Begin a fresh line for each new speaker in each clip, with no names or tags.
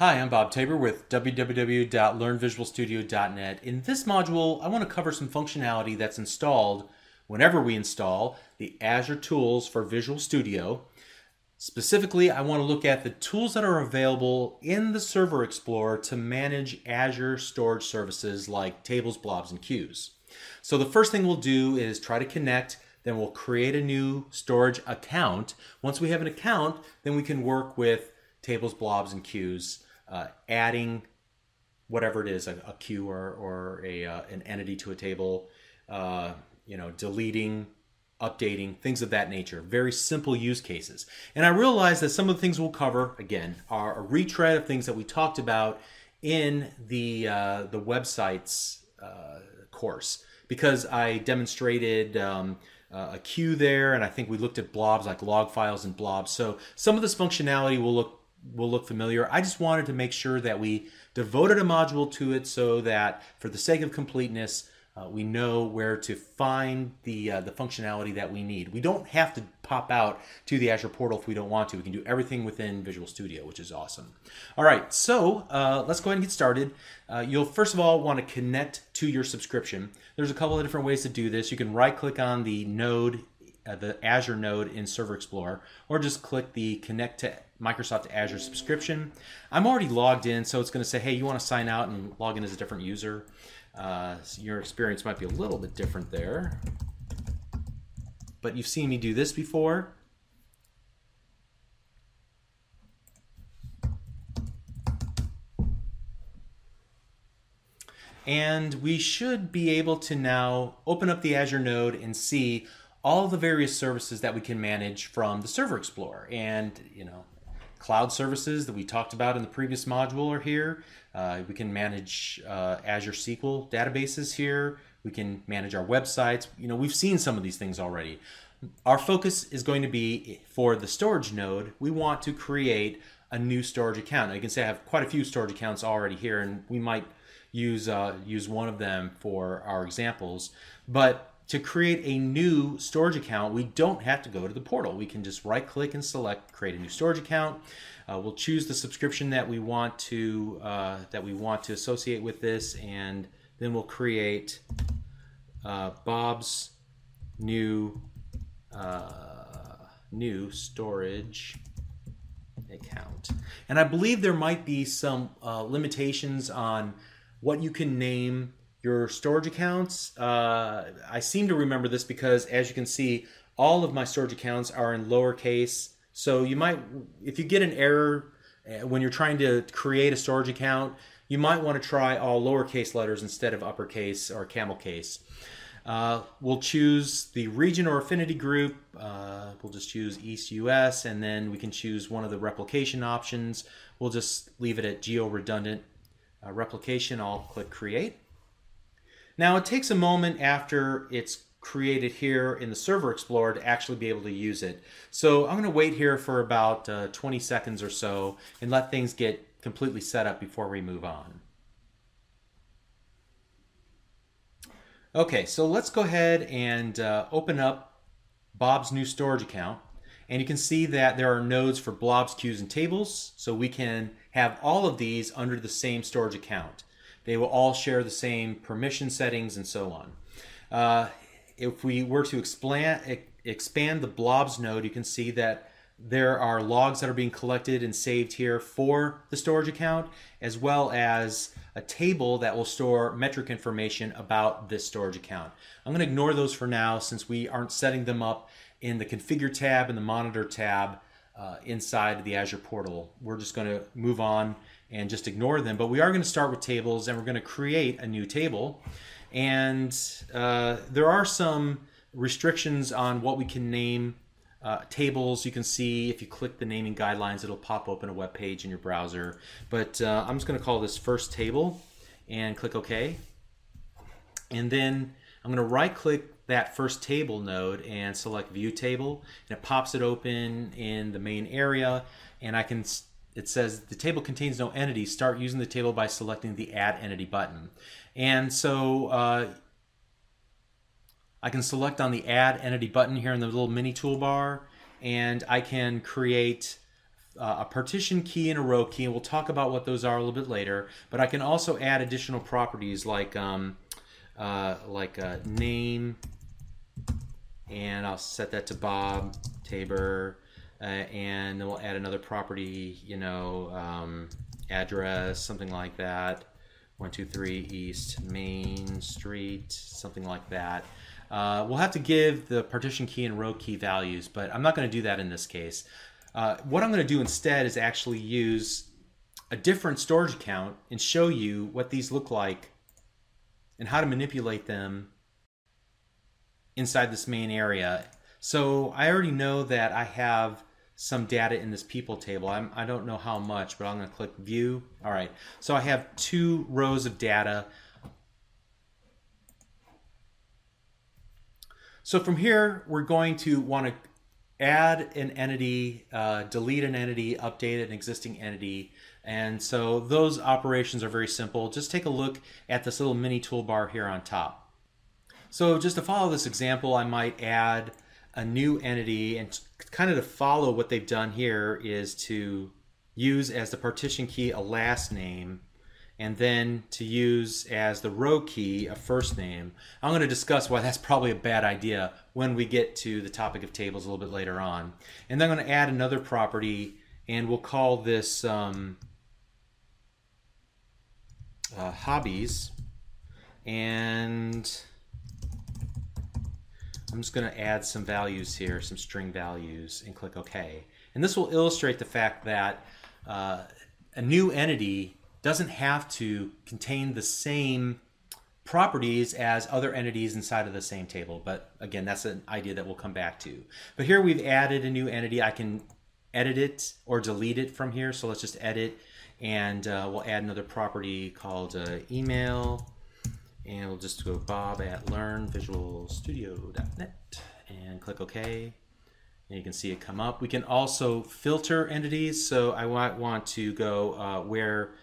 Hi, I'm Bob Tabor with www.learnvisualstudio.net. In this module, I want to cover some functionality that's installed whenever we install the Azure tools for Visual Studio. Specifically, I want to look at the tools that are available in the Server Explorer to manage Azure storage services like tables, blobs, and queues. So the first thing we'll do is try to connect, then we'll create a new storage account. Once we have an account, then we can work with tables, blobs, and queues, adding whatever it is, a queue or an entity to a table, deleting, updating, things of that nature. Very simple use cases. And I realize that some of the things we'll cover, again, are a retread of things that we talked about in the website's course, because I demonstrated a queue there, and I think we looked at blobs like log files and blobs. So some of this functionality will look familiar. I just wanted to make sure that we devoted a module to it so that for the sake of completeness, we know where to find the functionality that we need. We don't have to pop out to the Azure portal if we don't want to. We can do everything within Visual Studio, which is awesome. All right, so let's go ahead and get started. You'll first of all want to connect to your subscription. There's a couple of different ways to do this. You can right-click on the node, the Azure node in Server Explorer, or just click the Connect to Microsoft Azure subscription. I'm already logged in, so it's going to say, hey, you want to sign out and log in as a different user. So your experience might be a little bit different there, but you've seen me do this before. And we should be able to now open up the Azure node and see all the various services that we can manage from the Server Explorer. And, cloud services that we talked about in the previous module are here. We can manage Azure SQL databases here. We can manage our websites. We've seen some of these things already. Our focus is going to be for the storage node. We want to create a new storage account. Now you can say I have quite a few storage accounts already here, and we might use one of them for our examples. But to create a new storage account, we don't have to go to the portal. We can just right-click and select Create a New Storage Account. We'll choose the subscription that we want to associate with this, and then we'll create Bob's new storage account. And I believe there might be some limitations on what you can name your storage accounts. I seem to remember this because, as you can see, all of my storage accounts are in lowercase. So you might, if you get an error when you're trying to create a storage account, you might want to try all lowercase letters instead of uppercase or camel case. We'll choose the region or affinity group. We'll just choose East US, and then we can choose one of the replication options. We'll just leave it at geo-redundant replication. I'll click Create. Now it takes a moment after it's created here in the Server Explorer to actually be able to use it. So I'm going to wait here for about 20 seconds or so and let things get completely set up before we move on. Okay, so let's go ahead and open up Bob's new storage account. And you can see that there are nodes for blobs, queues, and tables. So we can have all of these under the same storage account. They will all share the same permission settings and so on. If we were to expand the blobs node, you can see that there are logs that are being collected and saved here for the storage account, as well as a table that will store metric information about this storage account. I'm going to ignore those for now since we aren't setting them up in the Configure tab and the Monitor tab inside the Azure portal. We're just going to move on and just ignore them. But we are going to start with tables, and we're going to create a new table. And there are some restrictions on what we can name tables. You can see if you click the naming guidelines, it'll pop open a web page in your browser. But I'm just going to call this first table and click OK. And then I'm going to right-click that first table node and select View Table. And it pops it open in the main area. And it says the table contains no entity. Start using the table by selecting the Add Entity button. And so I can select on the Add Entity button here in the little mini toolbar, and I can create a partition key and a row key, and we'll talk about what those are a little bit later. But I can also add additional properties like name, and I'll set that to Bob Tabor, and then we'll add another property, address, something like that. 123 East Main Street, something like that. We'll have to give the partition key and row key values, but I'm not going to do that in this case. What I'm going to do instead is actually use a different storage account and show you what these look like and how to manipulate them inside this main area. So I already know that I have some data in this people table. I don't know how much, but I'm going to click view. All right, so I have 2 rows of data. So from here, we're going to want to add an entity, delete an entity, update an existing entity. And so those operations are very simple. Just take a look at this little mini toolbar here on top. So just to follow this example, I might add a new entity, and kind of to follow what they've done here is to use as the partition key a last name, and then to use as the row key a first name. I'm going to discuss why that's probably a bad idea when we get to the topic of tables a little bit later on. And then I'm going to add another property, and we'll call this hobbies, and I'm just going to add some values here, some string values, and click OK. And this will illustrate the fact that a new entity doesn't have to contain the same properties as other entities inside of the same table. But again, that's an idea that we'll come back to. But here we've added a new entity. I can edit it or delete it from here. So let's just edit, and we'll add another property called email. And we'll just go bob@learnvisualstudio.net and click OK. And you can see it come up. We can also filter entities. So I might want to go where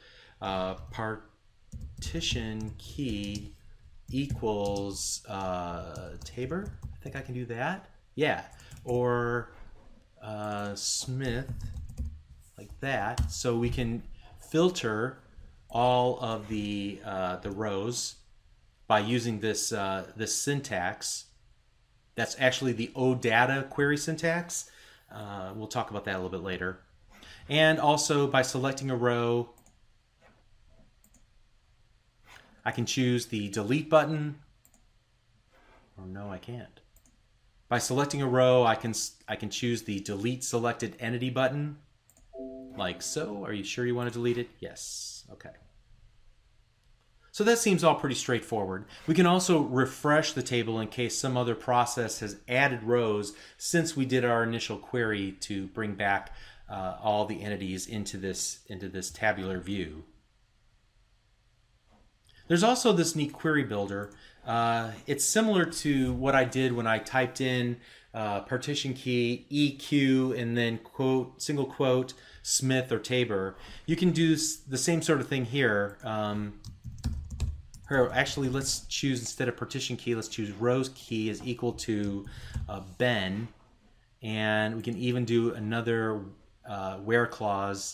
partition key equals Tabor. I think I can do that. Yeah. Or Smith, like that. So we can filter all of the rows by using this this syntax. That's actually the OData query syntax. We'll talk about that a little bit later. And also by selecting a row, I can choose the delete button. Or no, I can't. By selecting a row, I can choose the delete selected entity button, like so. Are you sure you want to delete it? Yes. Okay. So that seems all pretty straightforward. We can also refresh the table in case some other process has added rows since we did our initial query to bring back all the entities into this tabular view. There's also this neat query builder. It's similar to what I did when I typed in partition key EQ and then quote, single quote, Smith or Tabor. You can do the same sort of thing here. Actually, let's choose, instead of partition key, let's choose rows key is equal to Ben. And we can even do another where clause.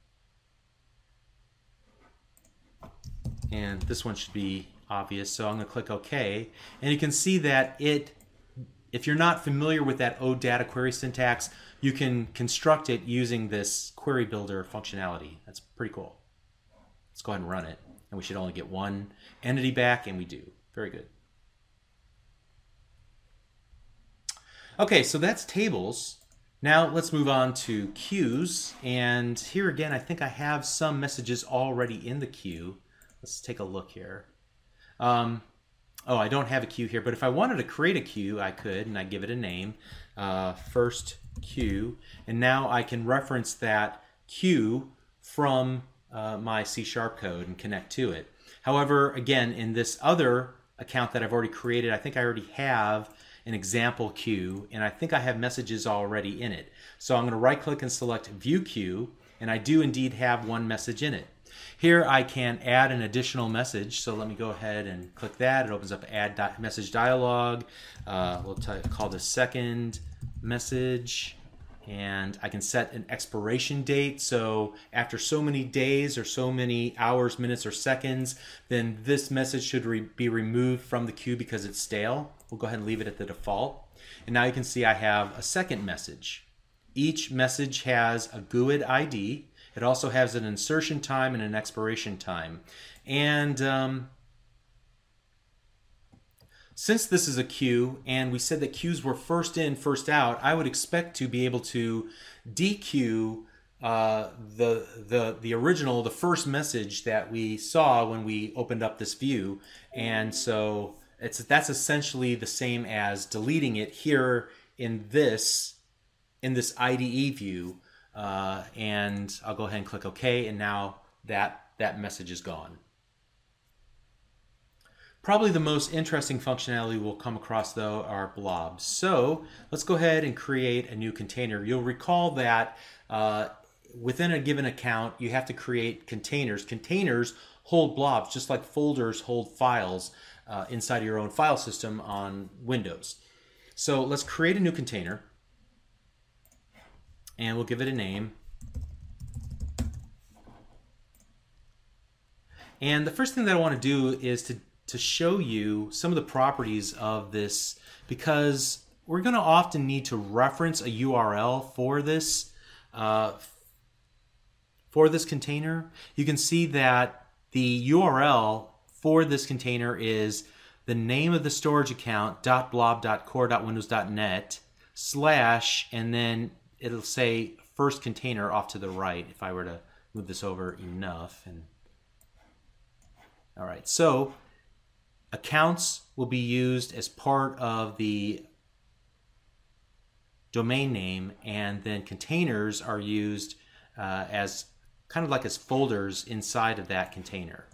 And this one should be obvious, so I'm going to click OK. And you can see that if you're not familiar with that OData query syntax, you can construct it using this query builder functionality. That's pretty cool. Let's go ahead and run it. And we should only get one entity back, and we do. Very good. Okay, so that's tables. Now let's move on to queues. And here again, I think I have some messages already in the queue. Let's take a look here. Oh, I don't have a queue here, but if I wanted to create a queue, I could, and I'd give it a name, first queue. And now I can reference that queue from my C# code and connect to it. However, again, in this other account that I've already created, I think I already have an example queue, and I think I have messages already in it. So I'm going to right-click and select View Queue, and I do indeed have one message in it. Here I can add an additional message, so let me go ahead and click that. It opens up Add Message dialog. We'll call this second message, And I can set an expiration date. So after so many days or so many hours, minutes, or seconds, then this message should be removed from the queue because it's stale. We'll go ahead and leave it at the default. And now you can see I have a second message. Each message has a GUID ID. It also has an insertion time and an expiration time. And since this is a queue, and we said that queues were first in, first out, I would expect to be able to dequeue the original, the first message that we saw when we opened up this view. And so that's essentially the same as deleting it here in this IDE view. And I'll go ahead and click OK, and now that message is gone. Probably the most interesting functionality we'll come across, though, are blobs. So let's go ahead and create a new container. You'll recall that within a given account, you have to create containers. Containers hold blobs, just like folders hold files inside of your own file system on Windows. So let's create a new container, and we'll give it a name. And the first thing that I want to do is to show you some of the properties of this, because we're going to often need to reference a URL for this container. You can see that the URL for this container is the name of the storage account .blob.core.windows.net / and then it'll say first container off to the right if I were to move this over enough. And all right, so accounts will be used as part of the domain name, and then containers are used as kind of like as folders inside of that container.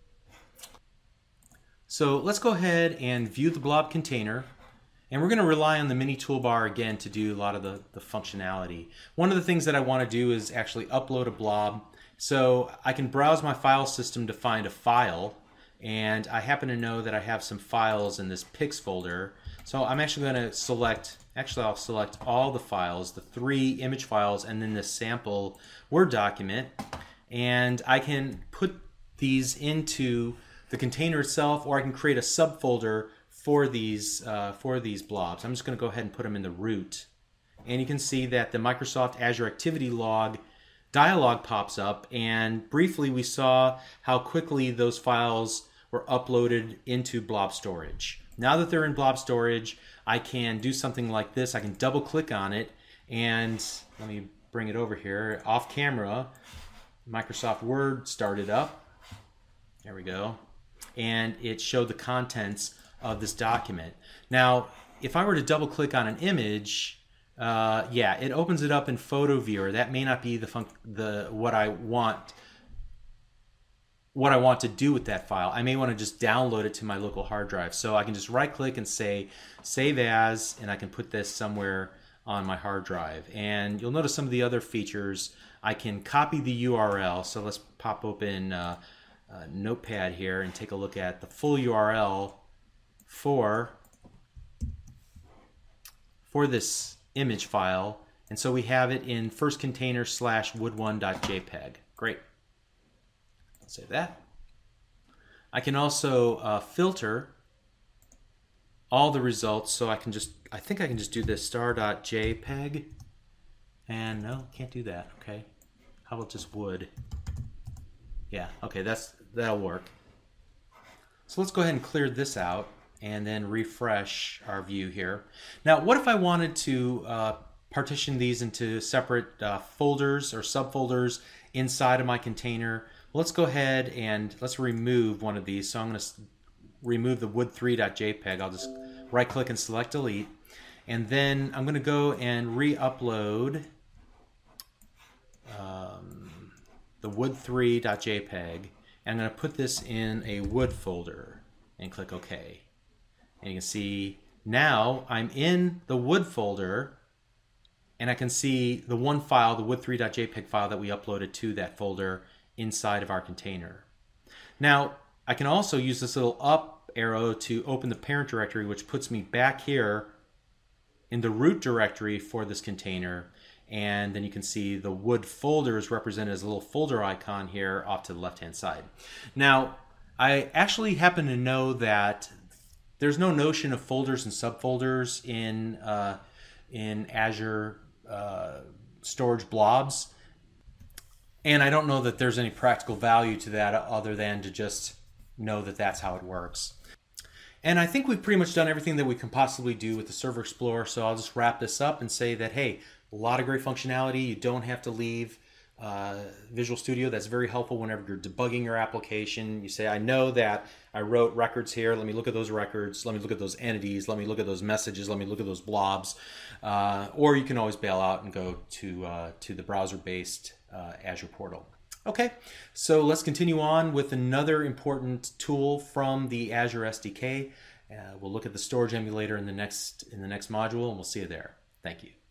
So let's go ahead and view the blob container, and we're going to rely on the mini toolbar again to do a lot of the functionality. One of the things that I want to do is actually upload a blob. So I can browse my file system to find a file, and I happen to know that I have some files in this pics folder. So I'm actually going to select, I'll select all the files, the 3 image files, and then this sample Word document, and I can put these into the container itself, or I can create a subfolder for these blobs. I'm just going to go ahead and put them in the root, and you can see that the Microsoft Azure Activity Log dialog pops up, and briefly we saw how quickly those files were uploaded into blob storage. Now that they're in blob storage, I can do something like this. I can double click on it, and let me bring it over here. Off camera, Microsoft Word started up. There we go. And it showed the contents of this document. Now, if I were to double click on an image, yeah, it opens it up in Photo Viewer. That may not be what I want to do with that file. I may want to just download it to my local hard drive. So I can just right click and say Save As, and I can put this somewhere on my hard drive. And you'll notice some of the other features. I can copy the URL. So let's pop open Notepad here and take a look at the full URL for this image file. And so we have it in first container /wood1.jpg. Great. Save that. I can also filter all the results, so I think I can just do this star.jpg, and no, can't do that. Okay, how about just wood? Yeah, okay, that'll work. So let's go ahead and clear this out and then refresh our view here. Now, what if I wanted to partition these into separate folders or subfolders inside of my container? Let's go ahead and let's remove one of these. So I'm going to remove the wood3.jpg. I'll just right click and select delete. And then I'm going to go and re-upload the wood3.jpg. And I'm going to put this in a wood folder and click OK. And you can see now I'm in the wood folder, and I can see the one file, the wood3.jpg file that we uploaded to that folder inside of our container. Now, I can also use this little up arrow to open the parent directory, which puts me back here in the root directory for this container, and then you can see the wood folder is represented as a little folder icon here off to the left hand side. Now, I actually happen to know that there's no notion of folders and subfolders in Azure storage blobs, and I don't know that there's any practical value to that other than to just know that that's how it works. And I think we've pretty much done everything that we can possibly do with the Server Explorer, so I'll just wrap this up and say that, hey, a lot of great functionality. You don't have to leave Visual Studio. That's very helpful whenever you're debugging your application. You say, I know that I wrote records here. Let me look at those records. Let me look at those entities. Let me look at those messages. Let me look at those blobs. Or you can always bail out and go to the browser-based Azure portal. Okay, so let's continue on with another important tool from the Azure SDK. We'll look at the storage emulator in the next module, and we'll see you there. Thank you.